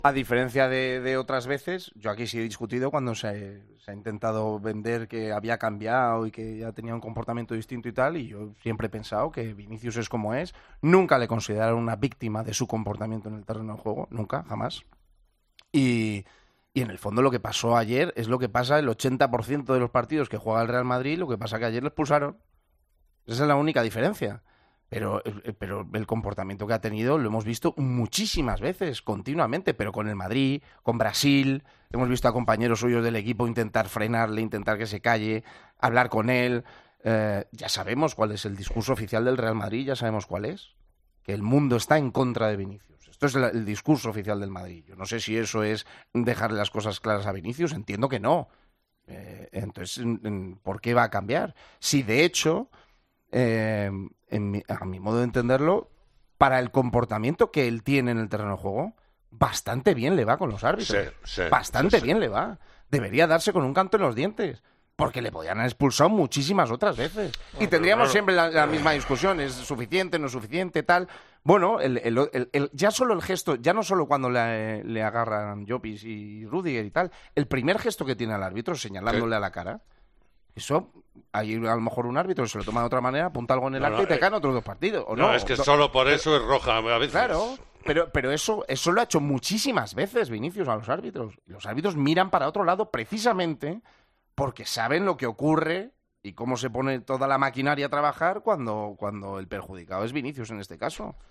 A diferencia de otras veces, yo aquí sí he discutido cuando se ha intentado vender que había cambiado y que ya tenía un comportamiento distinto y tal, y yo siempre he pensado que Vinicius es como es. Nunca le consideraron una víctima de su comportamiento en el terreno de juego, nunca, jamás. Y, y en el fondo lo que pasó ayer es lo que pasa el 80% de los partidos que juega el Real Madrid, lo que pasa que ayer le expulsaron. Esa es la única diferencia. Pero el comportamiento que ha tenido lo hemos visto muchísimas veces, continuamente, pero con el Madrid, con Brasil, hemos visto a compañeros suyos del equipo intentar frenarle, intentar que se calle, hablar con él. Ya sabemos cuál es el discurso oficial del Real Madrid, ya sabemos cuál es. Que el mundo está en contra de Vinicius. Esto es el discurso oficial del Madrid. Yo no sé si eso es dejarle las cosas claras a Vinicius, entiendo que no. Entonces, ¿por qué va a cambiar? Si de hecho a mi modo de entenderlo, para el comportamiento que él tiene en el terreno de juego, bastante bien le va con los Sí, árbitros. sí, sí, Bastante sí. bien le va. Debería darse con un canto en los dientes. Porque le podían haber expulsado muchísimas otras veces. Y No, pero tendríamos claro, siempre la misma discusión. ¿Es suficiente, no es suficiente, tal? Bueno, ya solo el gesto, ya no solo cuando le agarran Llopis y Rudiger y tal, el primer gesto que tiene al árbitro sí. señalándole a la cara, eso, hay a lo mejor un árbitro que se lo toma de otra manera, apunta algo en el No, acta no, y te caen otros dos partidos, ¿o no, no? es que solo por eso es roja a veces. Claro, pero eso lo ha hecho muchísimas veces Vinicius a los árbitros. Y los árbitros miran para otro lado precisamente porque saben lo que ocurre y cómo se pone toda la maquinaria a trabajar cuando el perjudicado es Vinicius en este caso.